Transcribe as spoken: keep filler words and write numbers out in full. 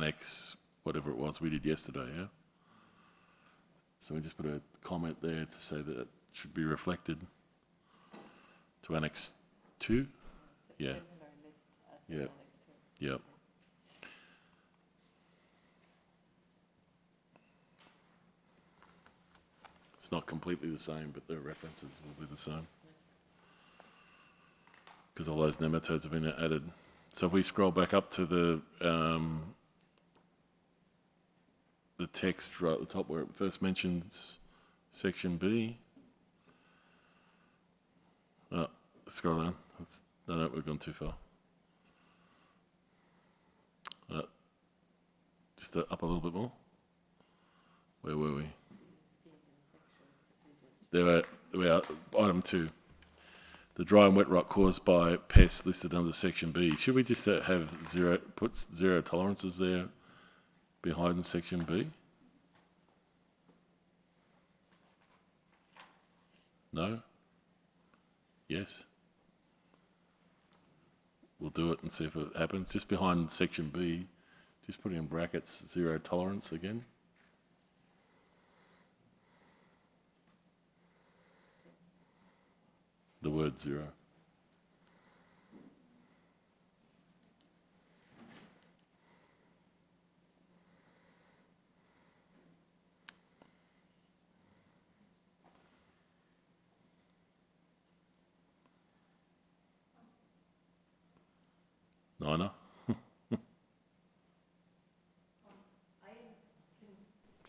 annex, whatever it was we did yesterday, yeah? So we just put a comment there to say that it should be reflected to Annex two? Yeah. Yeah. Yep. It's not completely the same, but the references will be the same. Because all those nematodes have been added. So if we scroll back up to the um, the text right at the top where it first mentions section B. Oh, scroll down. That's, no, no, we've gone too far. Uh, just up a little bit more. Where were we? There were, we are, item two. The dry and wet rot caused by pests listed under section B. Should we just have zero, put zero tolerances there behind section B? No? Yes? We'll do it and see if it happens. Just behind section B, just put in brackets zero tolerance again. The word zero. Nina?